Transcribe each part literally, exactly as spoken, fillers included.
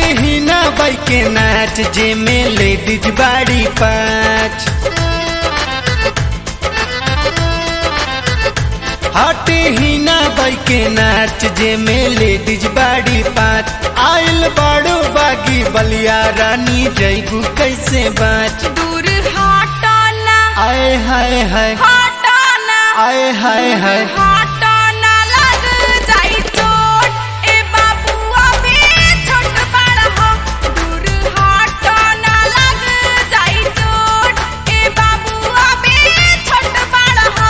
ही ना बाई के नाच जे में लेडीज बाड़ी पाँच। हटे ही ना बाई के नाच जे में लेडीज बाड़ी पाँच। आइल बाड़ो बागी बलिया रानी जैबू कैसे बाँच। दूर हटो ना, आए हाय हाय हटो ना, आए हाय हाय हटो ना लग जाई चोट। ए बाबू अभी छोट बड़ हो, दूर हटो ना लग जाई चोट। ए बाबू अभी छोट बड़ हो।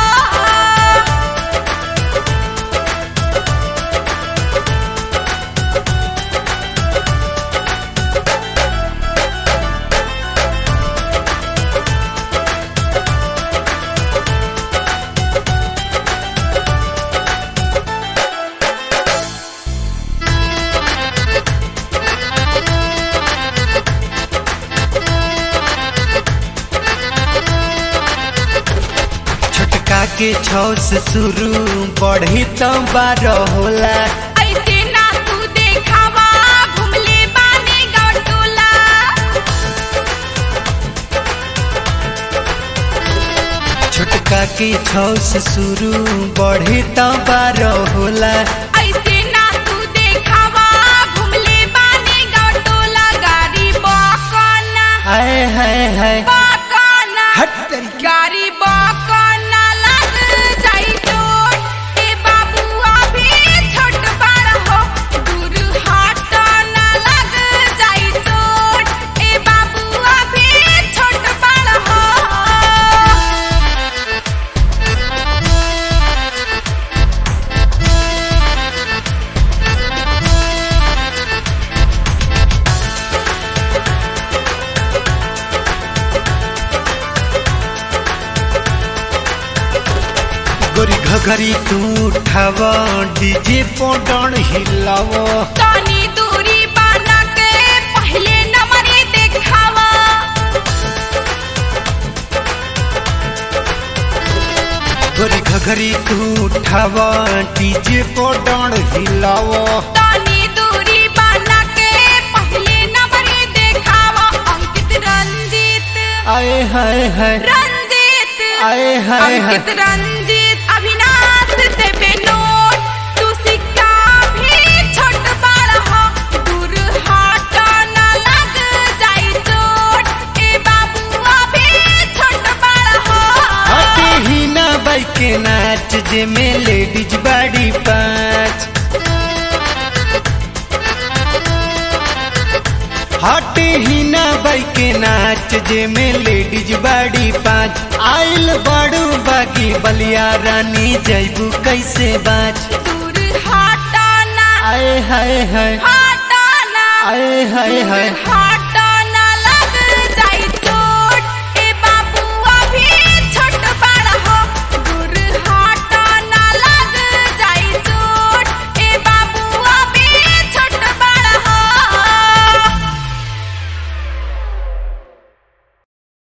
छोटका के छौ से शुरू बढ़ी तो बारह होला। ऐसे ना तू देखावा, घुमले बानी गाँव टोला। छोटका के छौ से शुरू बढ़ी तो बारह होला। ऐसे ना तू देखावा, घुमले बानी गाँव टोला। गाड़ी बकना, आए हाय हाय बकना, हट तेरी की। गाड़ी बकना लग जाई चोट। ए बाबू अभी छोट बड़ हो, दूर हटना लग जाई चोट। ए बाबू अभी छोट बड़ हो। गोरी घघरी तू उठाव डीजे पोडन हिलाव। तनी दूरी बना के पहले नंबरी देखावा। गोरी घघरी तू उठाव डीजे पोडन हिलाव। तनी दूरी बना के पहले नंबरी देखावा। अंकित रंजीत, आए हाय हाय रंजीत, आए हाय हाय अंकित रंजीत, अविनाश देबे नोट। तू सिक्का भी छोट बड़ हो, दूर हटो ना लग जाई चोट। ए बाबू अभी छोट बड़ हो। हटे ही ना बाई के नाच जे में लेडीज बाड़ी पाँच। हटे ही ना बाई के नाच जे में लेडीज बाड़ी पाँच। आइल बाड़ू बागी बलिया रानी जैबू कैसे बाँच। दूर हटो ना, आए हाय हाय हटो ना, आए हाय हाय दूर